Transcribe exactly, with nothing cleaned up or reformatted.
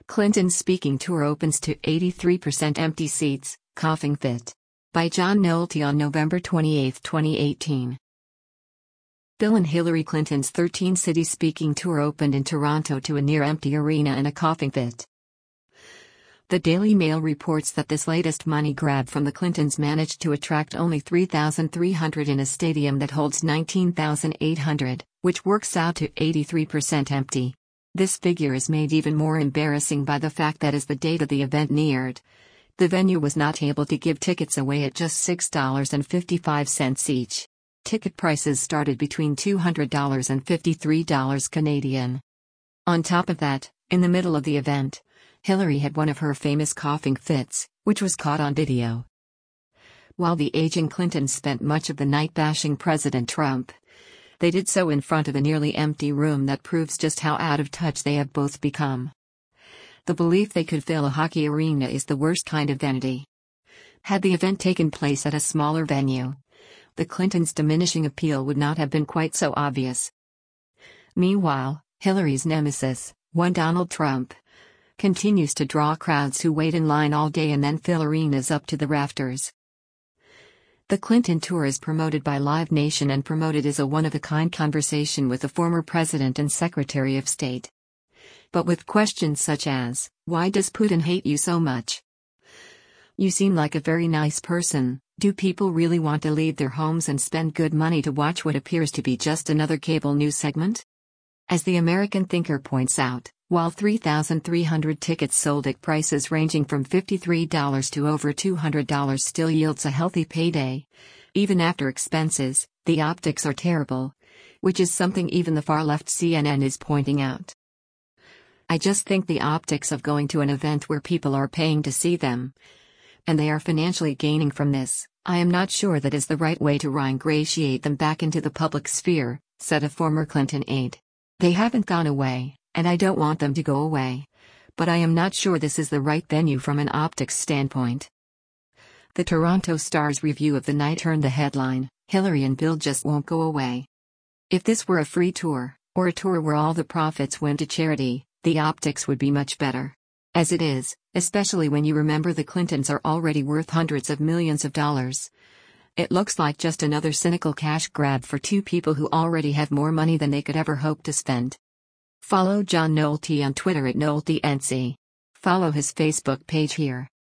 Clinton's speaking tour opens to eighty-three percent empty seats, coughing fit. By John Nolte on November twenty-eighth, twenty eighteen. Bill and Hillary Clinton's thirteen-city speaking tour opened in Toronto to a near-empty arena in a coughing fit. The Daily Mail reports that this latest money grab from the Clintons managed to attract only three thousand three hundred in a stadium that holds nineteen thousand eight hundred, which works out to eighty-three percent empty. This figure is made even more embarrassing by the fact that as the date of the event neared, the venue was not able to give tickets away at just six dollars and fifty-five cents each. Ticket prices started between two hundred dollars and fifty-three dollars Canadian. On top of that, in the middle of the event, Hillary had one of her famous coughing fits, which was caught on video. While the aging Clintons spent much of the night bashing President Trump, they did so in front of a nearly empty room that proves just how out of touch they have both become. The belief they could fill a hockey arena is the worst kind of vanity. Had the event taken place at a smaller venue, the Clintons' diminishing appeal would not have been quite so obvious. Meanwhile, Hillary's nemesis, one Donald Trump, continues to draw crowds who wait in line all day and then fill arenas up to the rafters. The Clinton tour is promoted by Live Nation and promoted as a one-of-a-kind conversation with the former president and Secretary of State. But with questions such as, "Why does Putin hate you so much? You seem like a very nice person. Do people really want to leave their homes and spend good money to watch what appears to be just another cable news segment?" As the American Thinker points out, while three thousand three hundred tickets sold at prices ranging from fifty-three dollars to over two hundred dollars still yields a healthy payday, even after expenses, the optics are terrible, which is something even the far-left C N N is pointing out. I just think the optics of going to an event where people are paying to see them, and they are financially gaining from this, I am not sure that is the right way to reingratiate them back into the public sphere, said a former Clinton aide. They haven't gone away, and I don't want them to go away, but I am not sure this is the right venue from an optics standpoint. The Toronto Star's review of the night earned the headline, "Hillary and Bill just won't go away." If this were a free tour, or a tour where all the profits went to charity, the optics would be much better. As it is, especially when you remember the Clintons are already worth hundreds of millions of dollars, it looks like just another cynical cash grab for two people who already have more money than they could ever hope to spend. Follow John Nolte on Twitter at NolteNC. Follow his Facebook page here.